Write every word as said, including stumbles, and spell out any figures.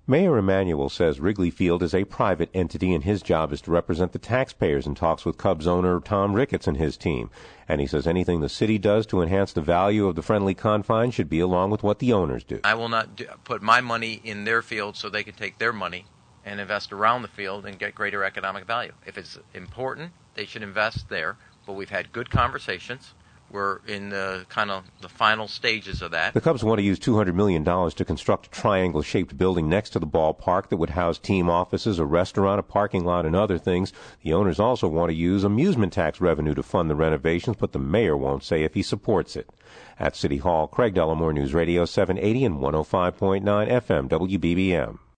Mayor Emanuel says Wrigley Field is a private entity and his job is to represent the taxpayers and talks with Cubs owner Tom Ricketts and his team. And he says anything the city does to enhance the value of the friendly confines should be along with what the owners do. I will not do, put my money in their field so they can take their money and invest around the field and get greater economic value. If it's important, they should invest there. But we've had good conversations. We're in the kind of the final stages of that. The Cubs want to use two hundred million dollars to construct a triangle-shaped building next to the ballpark that would house team offices, a restaurant, a parking lot, and other things. The owners also want to use amusement tax revenue to fund the renovations, but the mayor won't say if he supports it. At City Hall, Craig Dellamore, News Radio seven eighty and one oh five point nine F M W B B M.